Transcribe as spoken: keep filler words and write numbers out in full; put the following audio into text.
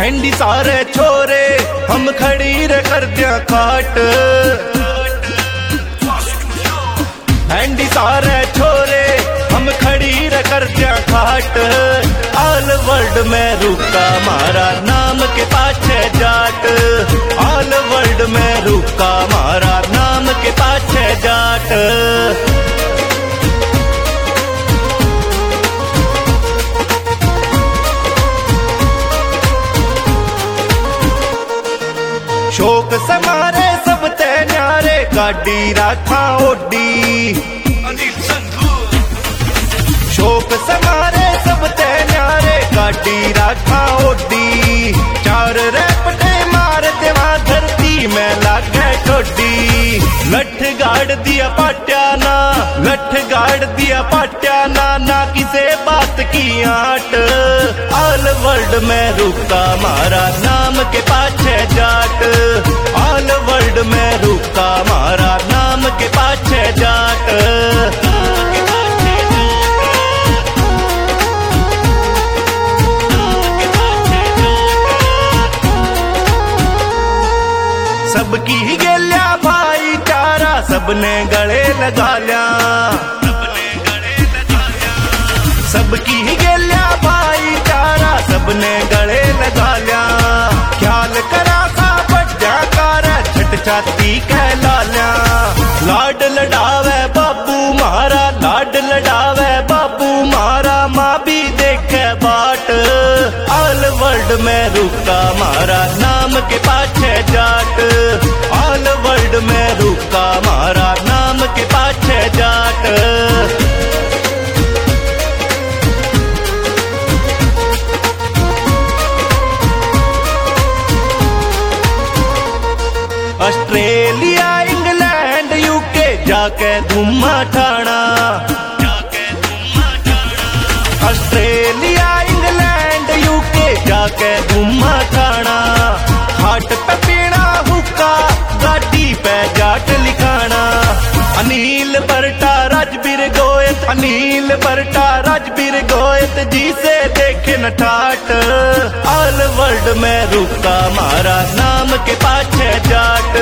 Handy सारे छोरे हम खड़ी रे कर दिया खाट, हैंडी सारे छोरे हम खड़ी रे कर दिया खाट। ऑल वर्ल्ड में रुका मारा नाम के पाछे जाट, ऑल वर्ल्ड में रुका मारा नाम के पाछे जाट। शौक समारे सब ते न्यारे गाड़ी राखा ओडी, शौक समारे सब ते न्यारे गाड़ी राखा ओडी। चार रैपटे मार देवा धरती में लागे ठोडी, लठ गाड़ दिया पाट्या ना, लठ गाड़ दिया पाट्या ना, ना किसे बात की आट। ऑल वर्ल्ड में रुका मारा नाम के पाछे जाट, ऑल वर्ल्ड में रुका मारा नाम के पाछे जाट। सबकी ही गेल्या भाईचारा सबने गले लगा लिया, सबकी ही गेल्या भाईचारा सबने गले लगा लिया। ख्याल करा सा बड्डा कारा छट छाती कहला लिया। लाड लड़ावे बाबू मारा, लाड लड़ावे बाबू मारा, माँ भी देखे बाट। ऑल वर्ल्ड में रुका मारा नाम के पाछे जाट, ऑल वर्ल्ड में रुका मारा नाम के पाछे जाट। ऑस्ट्रेलिया इंग्लैंड यूके जाके धुम्मा ठाना, ऑस्ट्रेलिया इंग्लैंड यूके जाके धुम्मा ठाना। हाट पे पीना हुक्का गाड़ी पे जाट लिखाना। अनिल बरटा राजबीर गोयत, अनिल बरटा राजबीर गोयत जी से देखे न ठाट। ऑल वर्ल्ड में रुका मारा नाम के पाछे जाट,